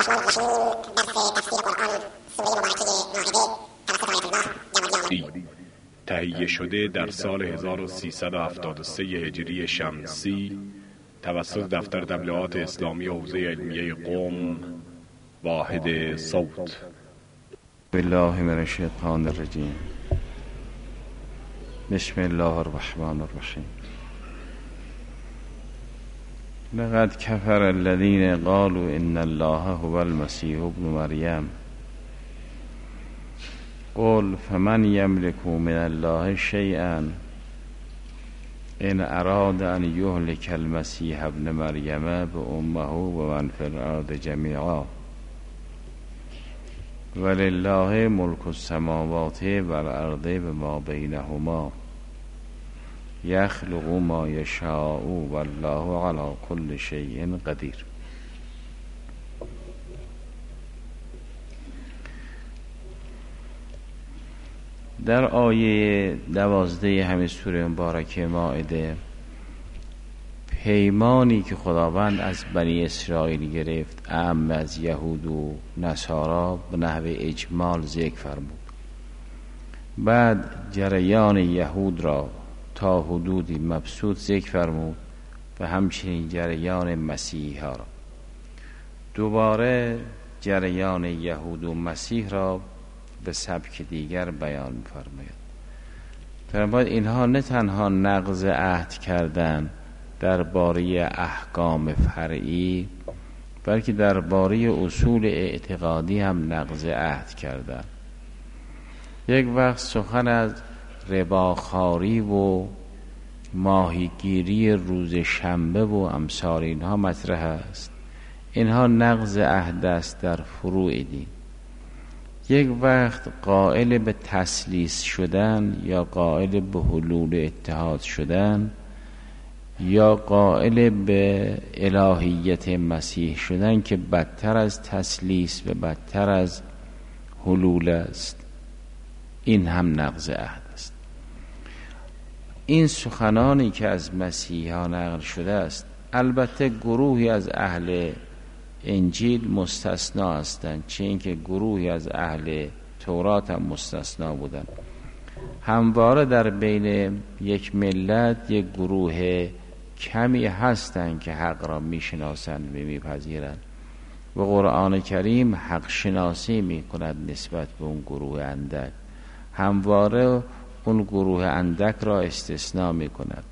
تهیه شده در سال 1373 هجری شمسی توسط دفتر تبلیغات اسلامی حوزه علمیه قم واحد صوت. بالله من الشیطان الرجیم. بسم الله الرحمن الرحیم. لقد كفر الذين قالوا ان الله هو المسيح ابن مريم قل فمن يملك من الله شيئا ان اراد ان يهلك المسيح ابن مريم بأمه ومن في الارض جميعا ولله ملك السماوات والارض وما بينهما یخلق ما یشاء والله علی کل شیء قدیر. در آیه 12 همین سوره مبارکه مائده پیمانی که خداوند از بنی اسرائیل گرفت عام از یهود و نصارا به نحو اجمال ذکر فرمود. بعد جریان یهود را تا حدودی مبسوط ذکر فرمود و همچنین جریان مسیحی ها را. دوباره جریان یهود و مسیح را به سبک دیگر بیان می‌فرماید. فرماید اینها نه تنها نقض عهد کردند درباره احکام فرعی، بلکه درباره اصول اعتقادی هم نقض عهد کردند. یک وقت سخن از رباخواری و ماهیگیری روز شنبه و امثال اینها مطرح است. اینها نقض عهد است در فروع دین. یک وقت قائل به تثلیث شدن یا قائل به حلول اتحاد شدن یا قائل به الهیت مسیح شدن که بدتر از تثلیث و بدتر از حلول است. این هم نقض عهد است. این سخنانی که از مسیحا نقل شده است، البته گروهی از اهل انجیل مستثنا هستند، چه اینکه گروهی از اهل تورات هم مستثنا بودند. همواره در بین یک ملت یک گروه کمی هستند که حق را میشناسند و میپذیرند و قرآن کریم حق شناسی میکند نسبت به اون گروه اندک. همواره اون گروه اندک را استثناء می کند.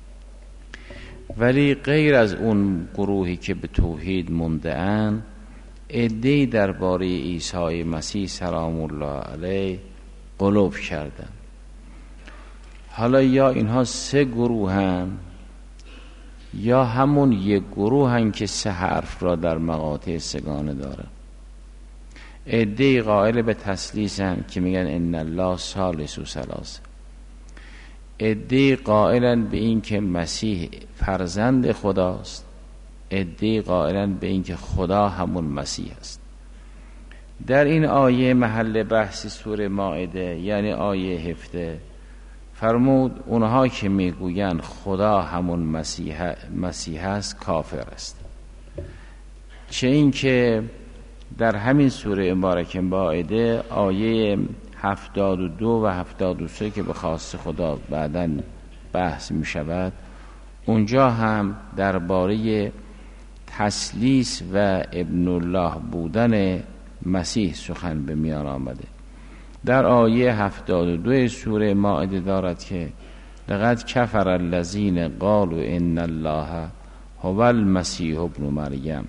ولی غیر از اون گروهی که به توحید مونده اند، عده‌ای درباره عیسی مسیح سلام الله علیه غلو کردند. حالا یا اینها سه گروه هستند یا همون یک گروه هستند که سه حرف را در مقاطع سگانه داره. عده‌ای قائل به تثلیث هم که میگن ان الله ثالث ثلاثه. عده‌ای قائلن به این که مسیح فرزند خداست. عده‌ای قائلن به این که خدا همون مسیح است. در این آیه محل بحث سوره مائده یعنی آیه 17 فرمود اونها که میگوین خدا همون مسیح است کافر است. چه این که در همین سوره مبارکه مائده آیه 72 و 73 که به خواست خدا بعداً بحث می شود، اونجا هم درباره تثلیث و ابن الله بودن مسیح سخن به میان آمده. در آیه 72 سوره مائده دارد که لقد کفر الذین قالوا ان الله هو المسیح ابن مریم.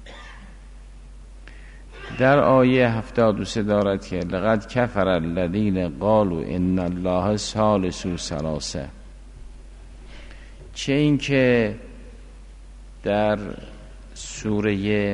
در آیه 73 دارد که لقد کفر الذین قالوا ان الله ثالث ثلاثه. چه این که در سوره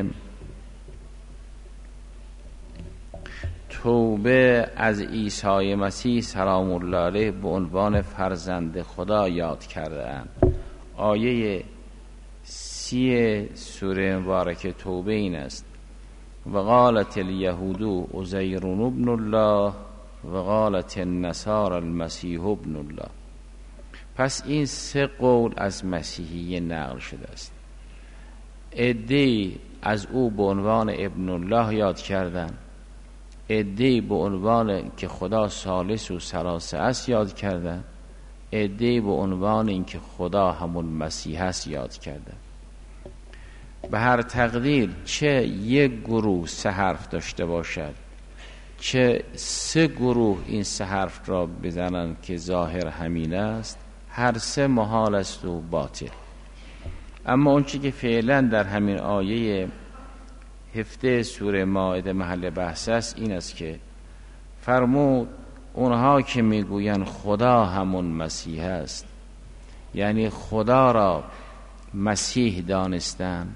توبه از عیسی مسیح سلام الله علیه به عنوان فرزند خدا یاد کرده اند. آیه 30 سوره مبارکه توبه این است: و قالت الیهود عزیر ابن الله و قالت النصارى المسیح ابن الله. پس این سه قول از مسیحیه نقل شده است. عده‌ای از او به عنوان ابن الله یاد کردن، عده‌ای به عنوان که خدا ثالث و ثلاثه است یاد کردن، عده‌ای به عنوان اینکه خدا همون مسیح است یاد کردن. به هر تقدیر چه یک گروه 3 حرف داشته باشد، چه 3 گروه این 3 حرف را بزنند که ظاهر همین است، هر 3 محال است و باطل. اما اون چی که فعلا در همین آیه 17 سوره مائده محل بحث است این است که فرمود اونها که میگویند خدا همون مسیح است، یعنی خدا را مسیح دانستن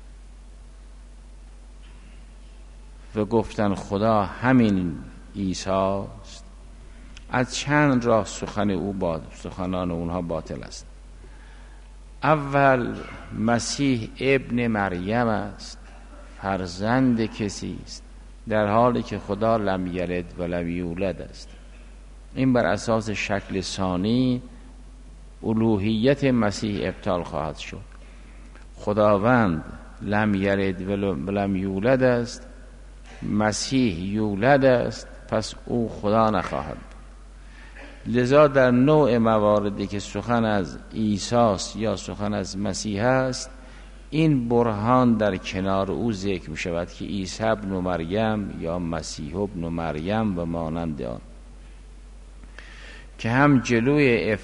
و گفتن خدا همین عیسی است، از چند راه سخنان اونها باطل است. اول مسیح ابن مریم است، فرزند کسی است، در حالی که خدا لم یلد و لم یولد است. این بر اساس شکل ثانی الوهیت مسیح ابطال خواهد شد. خداوند لم یلد و لم یولد است، مسیح یولد است، پس او خدا نخواهد. لذا در نوع مواردی که سخن از عیسی است یا سخن از مسیح است، این برهان در کنار او ذکر می شود که عیسی ابن مریم یا مسیح ابن مریم و مانند آن، که هم جلوی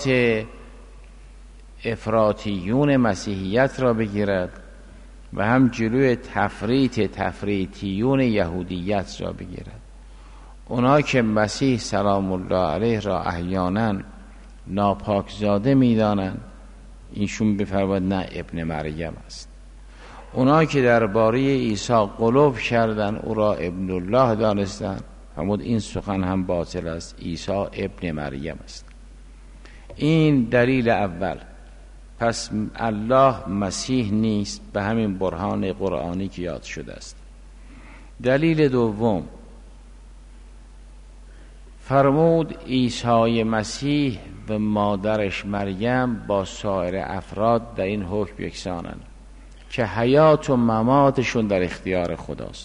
افراطیون مسیحیت را بگیرد و هم جلوی تفریطیون یهودیت را بگیرد. اونا که مسیح سلام الله علیه را احیانا ناپاکزاده میدانند، اینشون بفرماید نه ابن مریم است. اونا که درباره عیسی غلو کردن او را ابن الله دانستن، فرمود این سخن هم باطل است، عیسی ابن مریم است. این دلیل اول. پس الله مسیح نیست به همین برهان قرآنی که یاد شده است. دلیل دوم، فرمود عیسی مسیح و مادرش مریم با سایر افراد در این حکم یکسانند که حیات و مماتشون در اختیار خداست.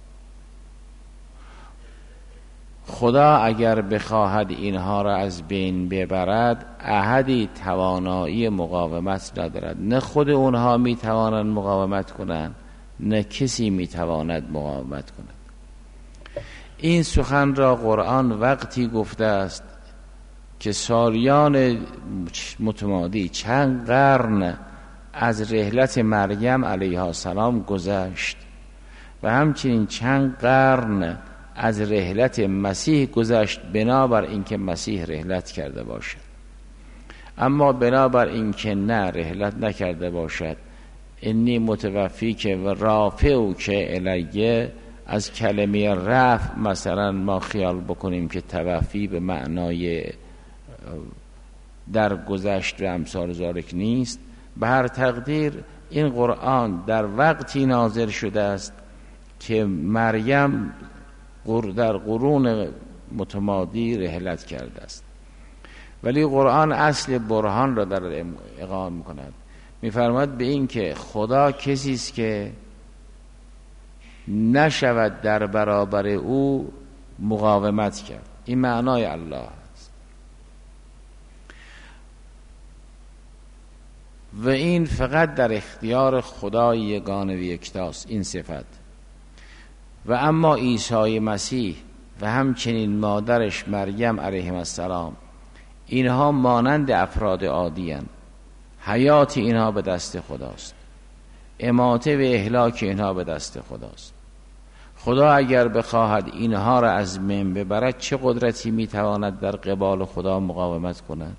خدا اگر بخواهد اینها را از بین ببرد، احدی توانایی مقاومت ندارد. نه خود اونها میتوانند مقاومت کنند، نه کسی میتواند مقاومت کند. این سخن را قرآن وقتی گفته است که سالیان متمادی چند قرن از رحلت مریم علیها السلام گذشت و همچنین چند قرن از رحلت مسیح گذشت، بنابر اینکه مسیح رحلت کرده باشد. اما بنابر اینکه نه رحلت نکرده باشد، انی متوفی که و رافعو که الیه، از کلمه رفع مثلا ما خیال بکنیم که توفی به معنای در گذشت و امثال ذالک نیست. به هر تقدیر این قرآن در وقتی نازل شده است که مریم در قرون متمادی رحلت کرده است، ولی قرآن اصل برهان را در اقامه می‌کند. می‌فرماید به این که خدا کسی است که نشود در برابر او مقاومت کرد. این معنای الله است و این فقط در اختیار خدای یگانه و یکتاست این صفت. و اما عیسی مسیح و همچنین مادرش مریم علیهم السلام، اینها مانند افراد عادی اند. حیات اینها به دست خداست، اماته و اهلاک اینها به دست خداست. خدا اگر بخواهد اینها را از بین ببرد، چه قدرتی میتواند در قبال خدا مقاومت کند؟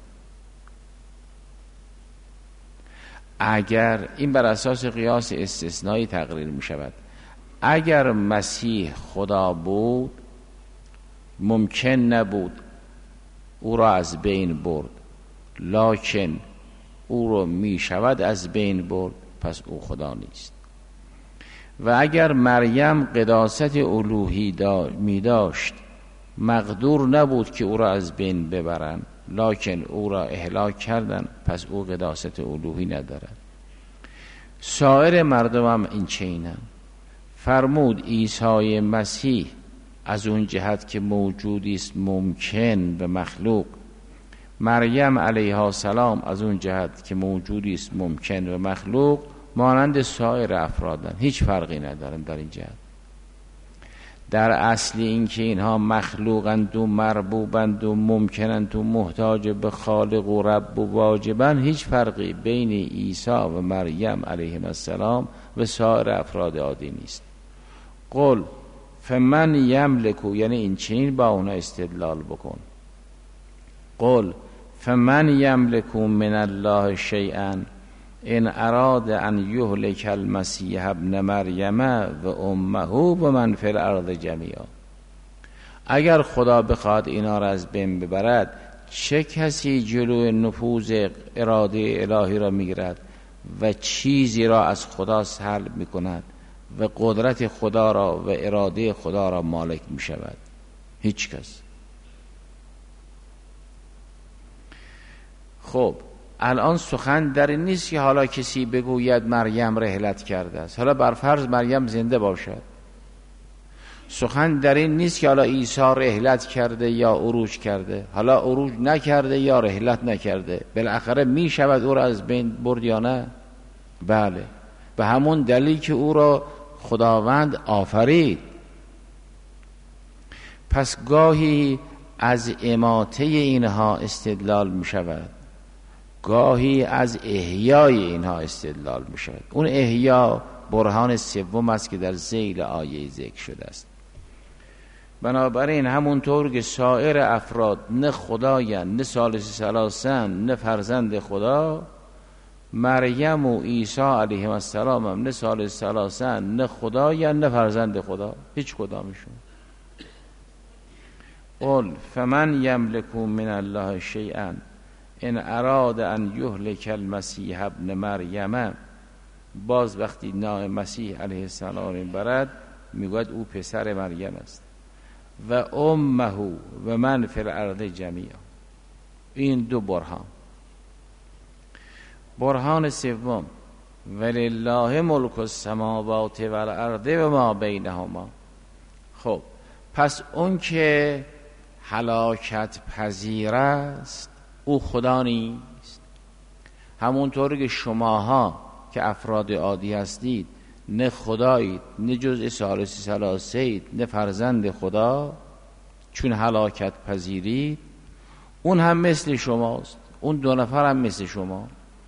اگر این بر اساس قیاس استثنایی تقریر می شود، اگر مسیح خدا بود ممکن نبود او را از بین برد، لکن او را می شود از بین برد، پس او خدا نیست. و اگر مریم قداست الوهی می داشت، مقدور نبود که او را از بین ببرن، لکن او را اهلاک کردن، پس او قداست الوهی ندارد. سایر مردم هم این چینن. فرمود عیسی مسیح از اون جهت که موجودی است ممکن به مخلوق، مریم علیها السلام از اون جهت که موجودی است ممکن به مخلوق، مانند سایر افرادن، هیچ فرقی ندارن در این جهت. در اصل این که اینها مخلوقند و مربوبند و ممکنند و محتاج به خالق و رب و واجبند، هیچ فرقی بین عیسی و مریم علیهم السلام و سایر افراد عادی نیست. قل فمن یملکو، یعنی این چنین با اونا استدلال بکن. قل فمن یملکو من الله شیئا ان اراد ان یهلک المسیح ابن مریم و امه و من فی الارض جمیعا. اگر خدا بخواد اینا را از بین ببرد، چه کسی جلوی نفوذ اراده الهی را میگیرد و چیزی را از خدا سلب میکند و قدرت خدا را و اراده خدا را مالک میشود؟ هیچ کس. خب الان سخن در این نیست که حالا کسی بگوید مریم رحلت کرده است، حالا برفرض مریم زنده باشد. سخن در این نیست که حالا عیسی رحلت کرده یا عروج کرده، حالا عروج نکرده یا رحلت نکرده، بالاخره می شود او را از بین برد یا نه؟ بله، به همون دلیل که او را خداوند آفرید. پس گاهی از اماته اینها استدلال می شود، گاهی از احیای اینها استدلال می شود. اون احیا برهان سوم است که در ذیل آیه ذکر شده است. بنابراین همونطور که سایر افراد نه خدایند، نه ثالث ثلاثه‌اند، نه فرزند خدا، مریم و عیسی علیهم السلام هم نه ثالث ثلاثه‌اند، نه خدایند، نه فرزند خدا، هیچ کدامشون. قل فمن یملک من الله شیئا ان اراد ان یهلک المسیح ابن مریم. باز وقتی نام مسیح علیه السلام برد میگوید او پسر مریم است. و امه و من فی الارض جمیعا. این دو برهان. برهان سوم ولله ملک السماوات و الارض و ما بینهما. خب پس اون که هلاکت پذیر است او خدا نیست. همونطور که شماها که افراد عادی هستید نه خدایید، نه جزء ثالث ثلاثه‌اید، نه فرزند خدا، چون هلاکت پذیرید، اون هم مثل شماست، اون دو نفر هم مثل شما.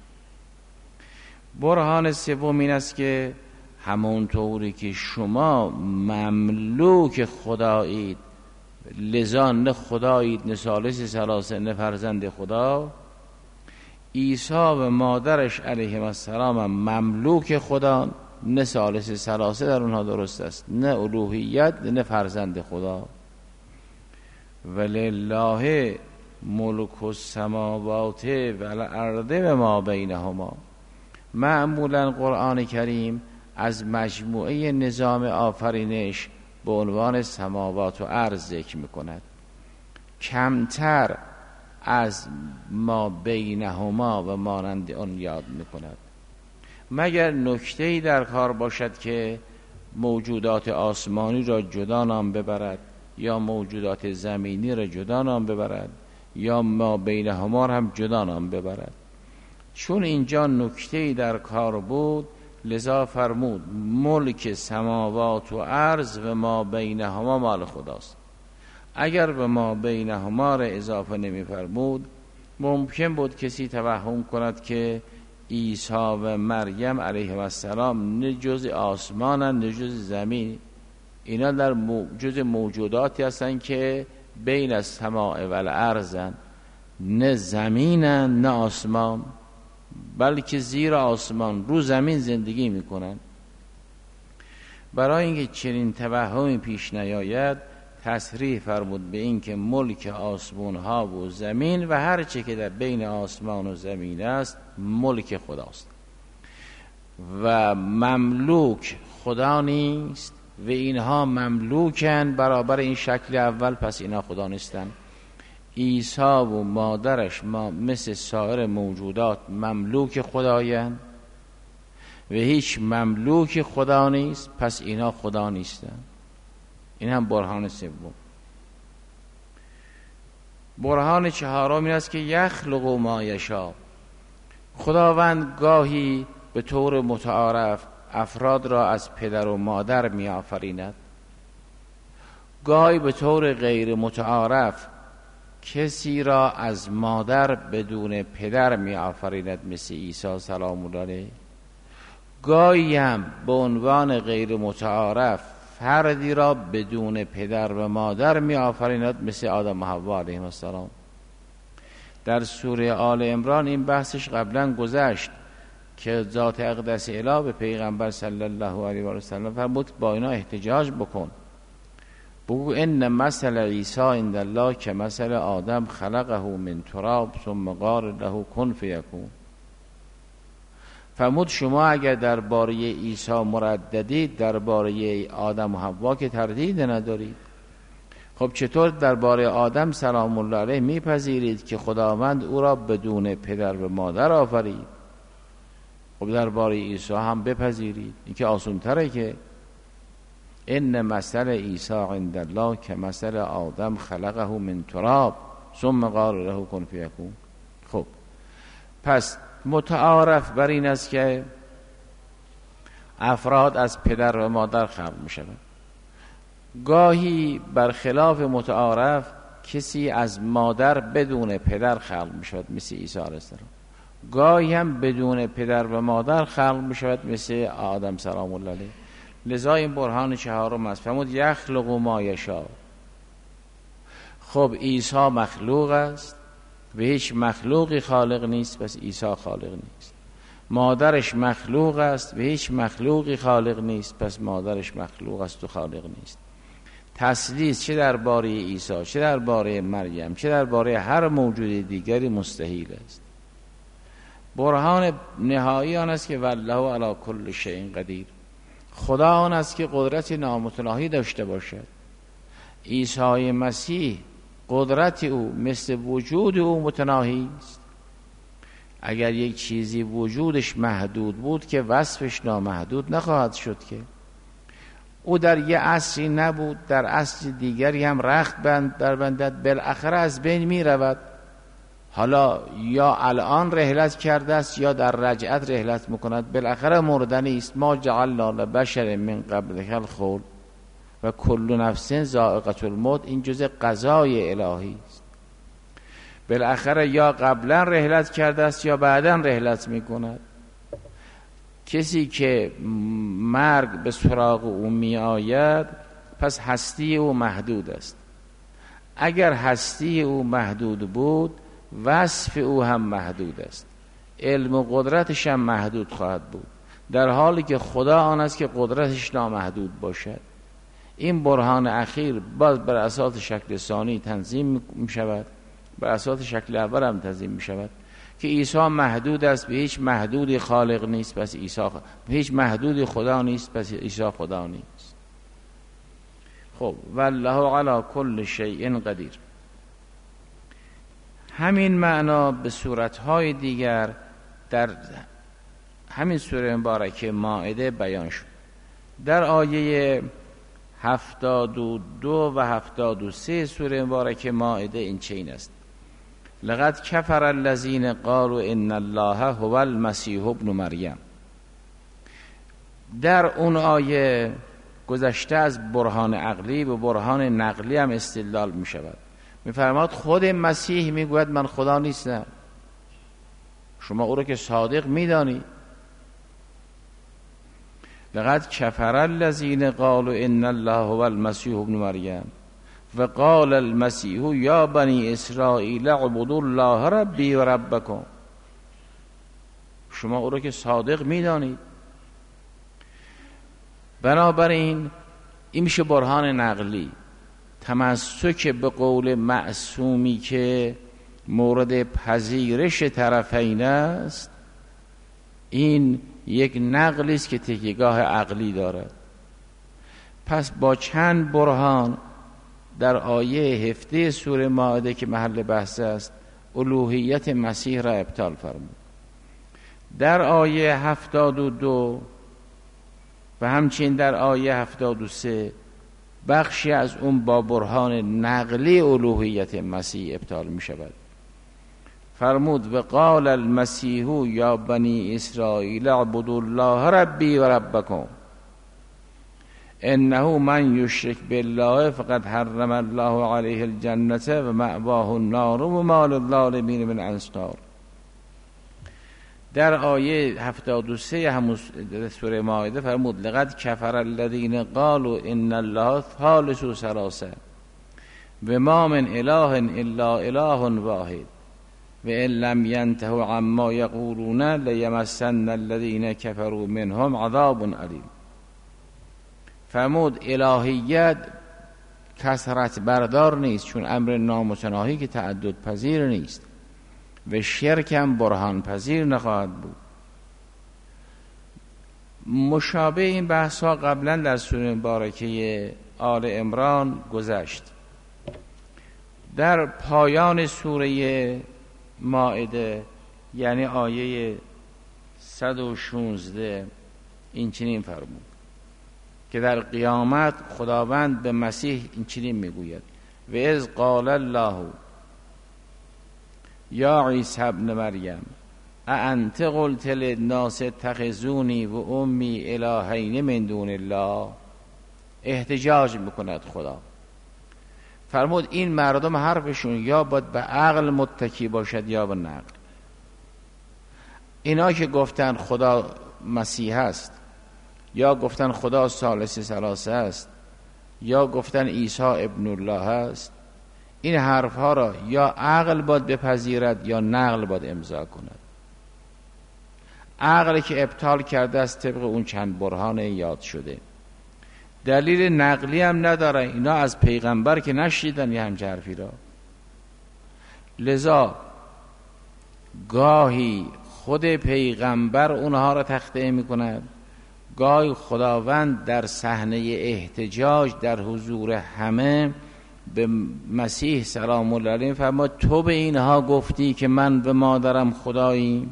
برهان سوم این است که همونطوری که شما مملوک خدایید، لذا نه خدایید، نه ثالث ثلاثه، نه فرزند خدا، عیسی و مادرش علیهم السلام هم مملوک خدا، نه ثالث ثلاثه در اونها درست است، نه الوهیت، نه فرزند خدا. ولله ملک السماوات و الارض و ما بینهما. معمولا قرآن کریم از مجموعه نظام آفرینش به عنوان سماوات و ارض ذکر میکند، کمتر از ما بینهما و مانند آن یاد میکند، مگر نکته‌ای در کار باشد که موجودات آسمانی را جدا نام ببرد یا موجودات زمینی را جدا نام ببرد یا ما بینهما را هم جدا نام ببرد. چون اینجا نکته‌ای در کار بود لذا فرمود ملک سماوات و ارض و ما بینهما مال خداست. اگر به ما بینهما را اضافه نمی فرمود ممکن بود کسی توهم کند که عیسی و مریم علیه السلام نه جز آسمانند نه جز زمین، اینا در جز موجوداتی هستند که بین السماء و الارضند، نه زمینند نه آسمان، بلکه زیر آسمان رو زمین زندگی میکنن. برای اینکه چنین توهمی پیش نیاید تصریح فرمود به این که ملک آسمان ها و زمین و هر چه که در بین آسمان و زمین است ملک خداست و مملوک خدا نیست و اینها مملوکن برابر این شکل اول، پس اینها خدا نیستن. عیسی و مادرش ما مثل سایر موجودات مملوک خدایند و هیچ مملوک خدا نیست، پس اینا خدا نیستن. این هم برهان سوم. برهان چهارم این است که یخلق ما یشاء. خداوند گاهی به طور متعارف افراد را از پدر و مادر می آفریند، گاهی به طور غیر متعارف کسی را از مادر بدون پدر می آفریند، مثل عیسی سلام الله علیه. گاهی هم به عنوان غیر متعارف فردی را بدون پدر و مادر می آفریند، مثل آدم و حوا علیهم السلام. در سوره آل عمران این بحثش قبلا گذشت که ذات اقدس اله به پیغمبر صلی الله علیه و سلم فرمود با اینا احتجاج بکن، بگو ان مثل عیسی عند الله که مثل آدم خلقه من تراب ثم قال له کن فیکون. فرمود شما اگر درباره عیسی مرددید، درباره آدم و حوا که تردید ندارید. خب چطور درباره آدم سلام الله علیه میپذیرید که خداوند او را بدون پدر و مادر آفرید؟ خب درباره عیسی هم بپذیرید، این که آسان تره که ان مثل عیسی عند الله که مثل آدم خلقه من تراب ثم قال له کن فیکون. خب پس متعارف بر این است که افراد از پدر و مادر خلق می شود. گاهی برخلاف متعارف کسی از مادر بدون پدر خلق می شود، مثل عیسی علیه السلام. گاهی هم بدون پدر و مادر خلق می شود، مثل آدم سلام الله علیه. لذا این برهان چهارم است. فرمود یخلق ما یشاء. خب عیسی مخلوق است و هیچ مخلوقی خالق نیست، پس عیسی خالق نیست. مادرش مخلوق است و هیچ مخلوقی خالق نیست، پس مادرش مخلوق است و خالق نیست. تثلیث چه درباره عیسی، چه درباره مریم، چه درباره هر موجود دیگری مستحیل است. برهان نهایی آن است که والله علی کل شیء قدیر. خدا آن است که قدرت نامتناهی داشته باشد. عیسی مسیح قدرت او مثل وجود او متناهی است. اگر یک چیزی وجودش محدود بود که وصفش نامحدود نخواهد شد که. او در یه عصری نبود، در عصر دیگری هم رخت بندد، بالاخره از بین می رود. حالا یا الان رحلت کرده است یا در رجعت رحلت میکند، بالاخره مردنی است. ما جعلنا لبشر من قبلک الخلد و کل نفس ذائقة الموت. این جزء قضای الهی است. بالاخره یا قبلا رحلت کرده است یا بعدا رحلت میکند. کسی که مرگ به سراغ او می آید پس هستی او محدود است. اگر هستی او محدود بود وصف او هم محدود است، علم و قدرتش هم محدود خواهد بود، در حالی که خدا آن است که قدرتش نامحدود باشد. این برهان اخیر باز بر اساس شکل ثانی تنظیم می شود، بر اساس شکل اول هم تنظیم می شود که عیسی محدود است و هیچ محدودی خالق نیست، پس عیسی هیچ محدودی خدا نیست، پس عیسی خدا نیست. خب والله علی کل شیء قدیر. همین معنا به صورتهای دیگر در همین سوره مبارکه مائده بیان شد. در آیه 72 و 73 سوره مبارکه مائده این چنین است: لقد کفر الذین قالوا ان الله هو المسیح ابن مریم. در اون آیه گذشته از برهان عقلی و برهان نقلی هم استدلال می شود. می فرماد خود مسیح می گوید من خدا نیستم. شما او رو که صادق می دانید. لقد کفر الذین قالوا ان الله هو المسیح ابن مریم و قال المسیح یا بنی اسرائیل اعبدوا الله ربی و ربکم. شما او رو که صادق می دانید. بنابراین این میشه برهان نقلی. تمسک به قول معصومی که مورد پذیرش طرفین است، این یک نقلی است که تکیه‌گاه عقلی دارد. پس با چند برهان در آیه 17 سوره مائده که محل بحث است الوهیت مسیح را ابطال فرمود. در آیه 72 و همچنین در آیه 73 بخشی از اون با برهان نقلی الوهیت مسیح ابطال می شود. فرمود و قال المسیح یا بنی اسرائیل اعبدوا الله ربی و ربکم انه من یشرک بالله فقد حرم الله علیه الجنة و مأواه النار و ما للظالمین من انصار. در آیه 73 همون سوره مائده فرمود لقد کفر الذین قالوا ان الله ثالث ثلاثه و ما من اله الا اله واحد و ان لم ينتهوا عما یقولون لیمسن الذین کفروا منهم عذاب علیم. فرمود الهیت کثرت بردار نیست، چون امر نامتناهی که تعدد پذیر نیست و شرک هم برهان پذیر نخواهد بود. مشابه این بحث ها قبلا در سوره مبارکه آل عمران گذشت. در پایان سوره مائده یعنی آیه 116 این چنین فرمود که در قیامت خداوند به مسیح این چنین میگوید و اذ قال الله یا عیسی ابن مریم اانت قلت للناس اتخذونی و امی الهین من دون الله. احتجاج میکند خدا، فرمود این مردم حرفشون یا باید به عقل متکی باشد یا به نقل. اینا که گفتن خدا مسیح است، یا گفتن خدا ثالث ثلاثه است، یا گفتن عیسی ابن الله است، این حرف ها را یا عقل باید بپذیرد یا نقل باید امضا کند. عقل که ابطال کرده است طبق اون چند برهان یاد شده، دلیل نقلی هم نداره، اینا از پیغمبر که نشیدن یه همچه حرفی را. لذا گاهی خود پیغمبر اونها را تخطئه می کند، گاهی خداوند در صحنه احتجاج در حضور همه به مسیح سلام الله علیه فرمود تو به اینها گفتی که من به مادرم خداییم؟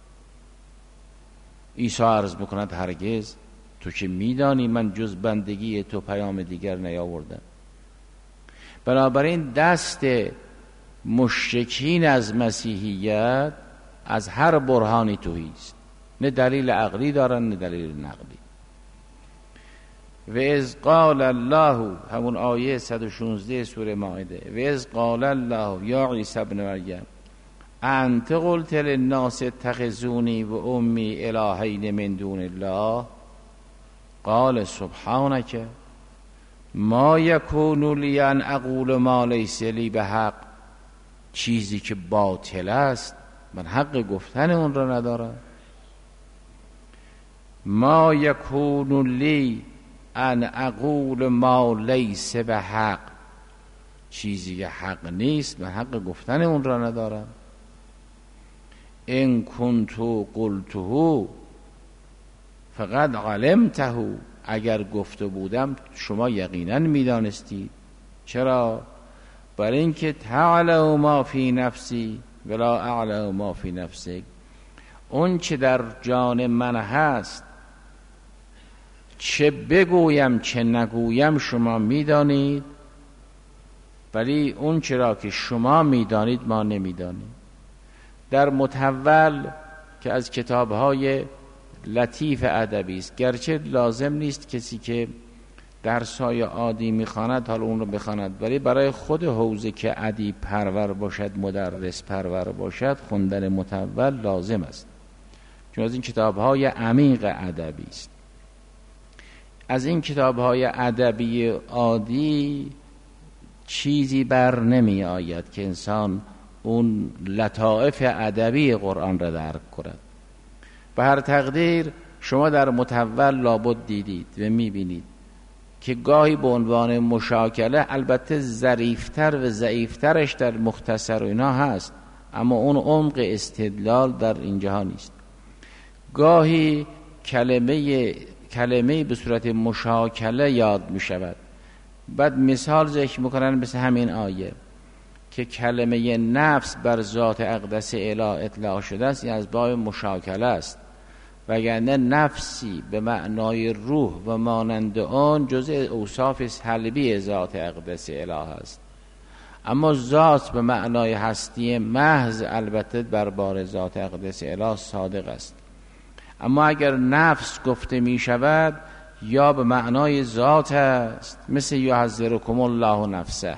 عیسی عرض میکند هرگز، تو که میدانی من جز بندگی تو پیام دیگر نیاوردم. بنابراین دست مشرکین از مسیحیت از هر برهانی توهی است، نه دلیل عقلی دارن نه دلیل نقلی. و اذ قال الله، همون آیه 116 سوره مائده، و اذ قال الله یا عیسی ابن مریم انت قلت للناس اتخذونی و امی الهین من دون الله قال سبحانک ما یکون لی ان اقول ما لیس لی بحق. چیزی که باطل است من حق گفتن اون را ندارم. ما یکون لی ان اقول ما لیس بحق، چیزی که حق نیست من حق گفتن اون را ندارم. ان کنتو قلته فقد علمته، اگر گفته بودم شما یقینا میدانستید. چرا؟ برای اینکه تعلم ما فی نفسی ولا اعلم ما فی نفسک، اون چه در جان من هست چه بگویم چه نگویم شما میدانید، ولی اون چرا که شما میدانید ما نمیدانیم. در متول که از کتاب‌های لطیف ادبی است، گرچه لازم نیست کسی که درس‌های عادی می‌خواند حالا اون رو بخواند، ولی برای خود حوزه که ادیب پرور باشد، مدرس پرور باشد، خوندن متول لازم است، چون از این کتاب‌های عمیق ادبی است. از این کتاب‌های ادبی عادی چیزی بر نمی آید که انسان اون لطائف ادبی قرآن را درک کند. به هر تقدیر شما در متول لابد دیدید و میبینید که گاهی به عنوان مشاکله، البته ظریفتر و ضعیفترش در مختصر و اینا هست، اما اون عمق استدلال در اینجا نیست. گاهی کلمه به صورت مشاکله یاد می شود، بعد مثال ذکر میکنن مثل همین آیه که کلمه نفس بر ذات اقدس اله اطلاق شده است، این از باب مشاکله است، وگرنه نفسی به معنای روح و مانند آن جزء اوصاف سلبی ذات اقدس اله است. اما ذات به معنای هستی محض البته بربار ذات اقدس اله صادق است. اما اگر نفس گفته می شود یا به معنای ذات است، مثل یحذرکم الله نفسه،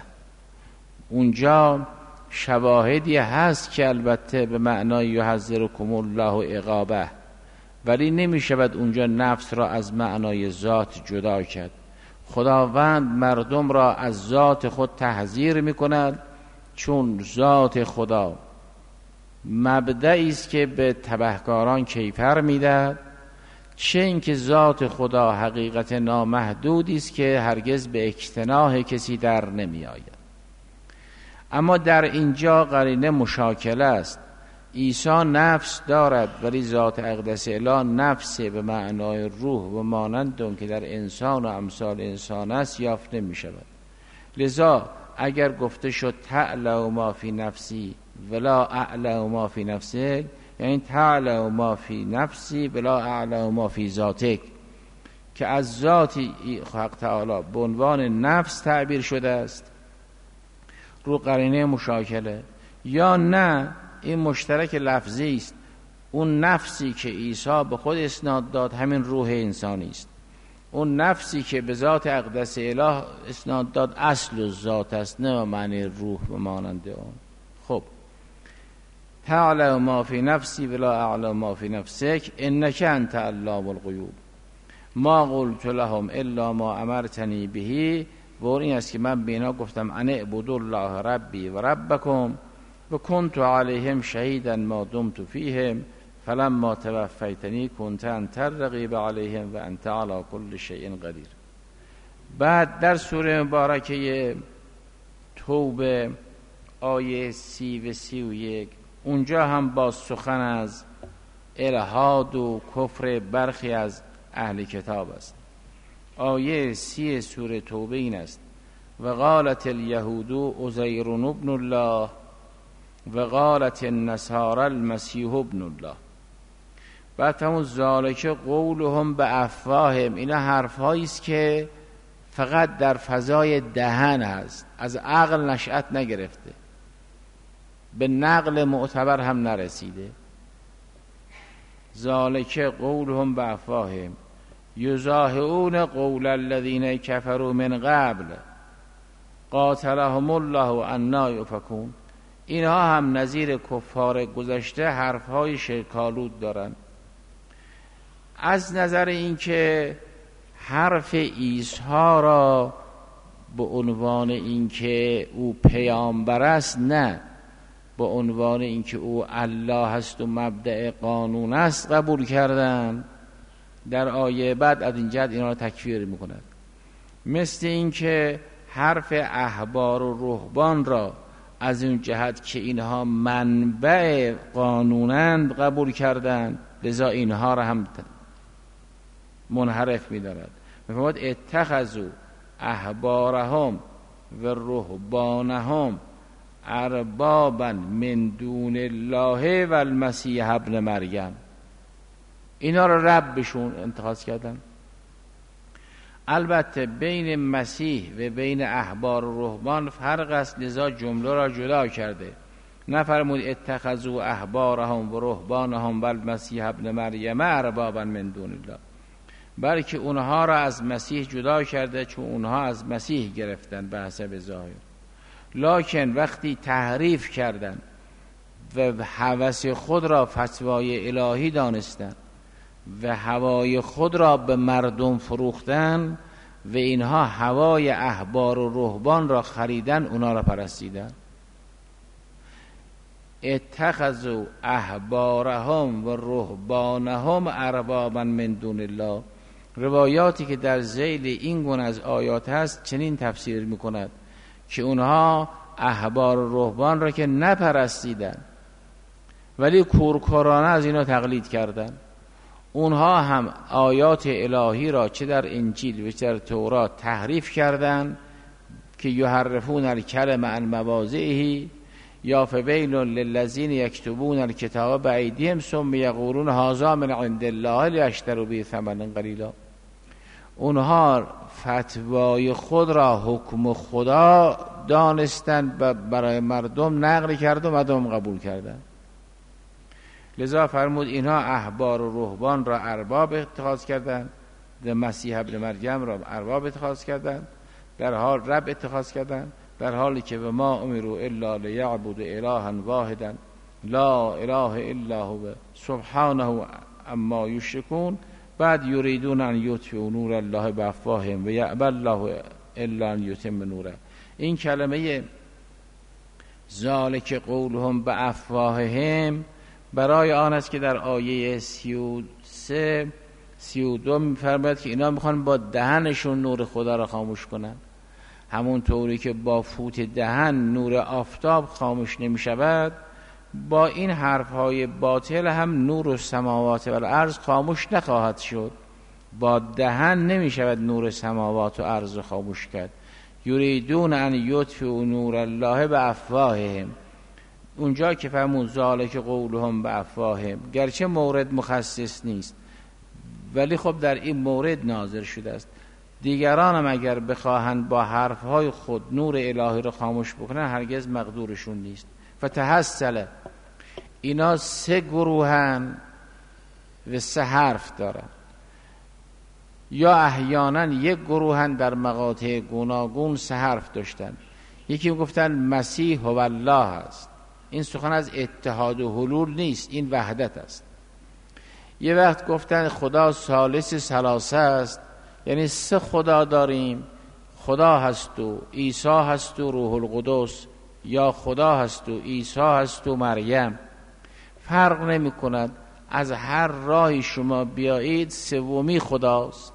اونجا شواهدی هست که البته به معنای یحذرکم الله عقابه، ولی نمی شود اونجا نفس را از معنای ذات جدا کرد. خداوند مردم را از ذات خود تحذیر می کند، چون ذات خدا مبدعی است که به تبهکاران کیفر میدهد، چه اینکه ذات خدا حقیقت نامحدودی است که هرگز به اجتناح کسی در نمی آید. اما در اینجا قرینه مشاکله است. عیسی نفس دارد ولی ذات اقدس اله نفس به معنای روح و مانند اون که در انسان و امثال انسان است یافت نمی شود. لذا اگر گفته شد تعلم ما فی نفسی ولا اعلم ما فی نفسک، یعنی تعلم ما فی نفسی ولا اعلم ما فی ذاتک، که از ذات حق تعالی به عنوان نفس تعبیر شده است رو قرینه مشاکله، یا نه این مشترک لفظی است. اون نفسی که عیسی به خود اسناد داد همین روح انسانی است، اون نفسی که به ذات اقدس اله اسناد داد اصل ذات است، نه معنی روح و مانند اون. خب تعلم ما فی نفسی ولا اعلم ما فی نفسک انک انت علام الغیوب ما قلت لهم الا ما امرتنی به، و این است که من به اینا گفتم ان اعبدوا الله ربی و ربکم و کنت علیهم شهیدا ما دمت فیهم فلما توفیتنی کنت انت الرقیب علیهم و انت علی کل شیء قدیر. بعد در سوره مبارکه توبه آیه 30 و 31 اونجا هم با سخن از الحاد و کفر برخی از اهل کتاب است. آیه 30 سوره توبه این است: و قالت الیهود عزیر ابن الله و قالت النصارى المسیح ابن الله. بعد همون ذالک قولهم به افواههم، اینا حرفهایی است که فقط در فضای دهن هست، از عقل نشأت نگرفته، به نقل معتبر هم نرسیده. ذالک قولهم به افواههم یضاهئون قول الذین کفروا من قبل قاتلهم الله انا یؤفکون. اینها هم نظیر کفار گذشته حرفهای شرک‌آلود دارن. از نظر اینکه حرف عیسی را به عنوان اینکه او پیامبر است، نه به عنوان اینکه او الله است و مبدأ قانون است قبول کردن. در آیه بعد از این جهت اینا را تکفیر میکند. مثل اینکه حرف احبار و رهبان را از این جهت که اینها منبع قانونند قبول کردند، لذا اینها را هم منحرف می‌دارد. می‌فرماید اتخذوا احبارهم و رهبانهم اربابا من دون الله و المسیح ابن مریم. اینا را ربشون انتخاب کردن. البته بین مسیح و بین احبار و رهبان فرق است، لذا جمله را جدا کرده. نفرمود اتخذوا احبارهم و رهبانهم و المسیح ابن مریم اربابا من دون الله، بلکه اونها را از مسیح جدا کرده، چون اونها از مسیح گرفتن به حسب ظاهر. لکن وقتی تحریف کردن و هوس خود را فتوای الهی دانستن و هوای خود را به مردم فروختن و اینها هوای احبار و رهبان را خریدن، اونا را پرستیدن. اتخذوا احبارهم و رهبانهم اربابا من دون الله. روایاتی که در ذیل این گونه از آیات هست چنین تفسیر میکند که اونها احبار و رهبان را که نپرستیدن ولی کورکورانه از اینا تقلید کردن، اونها هم آیات الهی را چه در انجیل و چه در تورات تحریف کردند که یحرفون الکلم عن مواضعه یا فویل للذین یکتبون الکتاب بایدیهم ثم یقولون هذا من عند الله لیشتروا به ثمنا قلیلا. اونها فتوای خود را حکم خدا دانستند و برای مردم نقل کرد و مردم قبول کردند. لذا فرمود اینها احبار و رهبان را ارباب اتخاذ کردند، مسیح ابن مریم را ارباب اتخاذ کردند، در حال رب اتخاذ کردند، در حالی که و ما امروا الا لیعبدوا الها واحدا لا اله الا هو سبحانه اما یشرکون. بعد یریدون ان یطفئوا نور الله بافواههم و یأبی الله الا ان یتم نوره. این کلمه ذالک قولهم بافواههم برای آن است که در آیه 32 می‌فرماید که اینا میخوان با دهنشون نور خدا را خاموش کنن، همون طوری که با فوت دهن نور آفتاب خاموش نمی‌شود، با این حرف‌های باطل هم نور السماوات و الارض خاموش نخواهد شد. با دهن نمی‌شود نور سماوات و ارض خاموش کرد. یریدون ان یطفئوا نور الله بافواههم، اونجا که فرمود ذالک قولهم بافواههم، گرچه مورد مخصص نیست ولی خب در این مورد نازل شده است. دیگران هم اگر بخواهند با حرفهای خود نور الهی را خاموش بکنن هرگز مقدورشون نیست. فتحصل، اینا 3 گروهن و 3 حرف دارن، یا احیانا 1 گروهن در مقاطع گوناگون 3 حرف داشتن. یکی گفتن مسیح هو الله است، این سخن از اتحاد و حلول نیست، این وحدت است. یه وقت گفتن خدا ثالث ثلاثه است، یعنی 3 خدا داریم، خدا هست و عیسی هست و روح القدس، یا خدا هست و عیسی هست و مریم. فرق نمی کند، از هر راهی شما بیایید 3 خداست.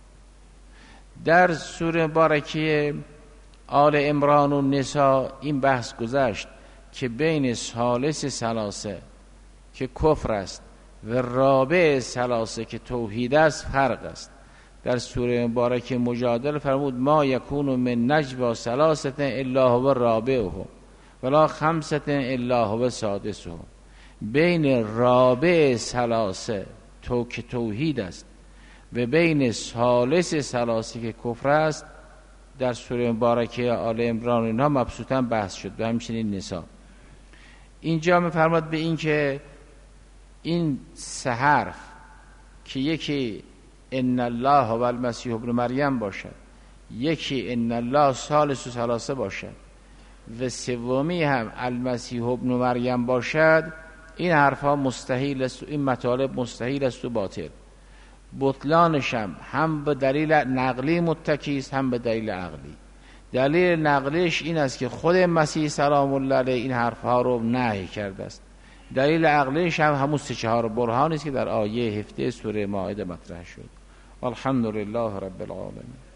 در سوره مبارکه آل عمران و نساء این بحث گذشت که بین ثالث ثلاثه که کفر است و رابع ثلاثه که توحید است فرق است. در سوره مبارکه مجادله فرمود ما یکون من نجوا ثلاثه الا هو رابعهم ولا خمسه الا هو سادسهم. بین رابع ثلاثه که توحید است و بین ثالث ثلاثه که کفر است در سوره مبارکه آل عمران اینها مبسوطا بحث شد و همچنین نساء. اینجا می‌فرماد به این که این 3 حرف که یکی ان الله و المسیح ابن مریم باشد، یکی ان الله ثالث و ثلاثه باشد و 3 هم المسیح ابن مریم باشد، این حرفها مستحیل است و این مطالب مستحیل است و باطل. بطلانش هم به دلیل نقلی متکی است هم به دلیل عقلی. دلیل نقلیش این است که خود مسیح سلام الله علیه این حرفها رو نهی کرده است. دلیل عقلیش هم همون 3-4 برهانی است که در آیه 17 سوره مائده مطرح شد. الحمدلله رب العالمین.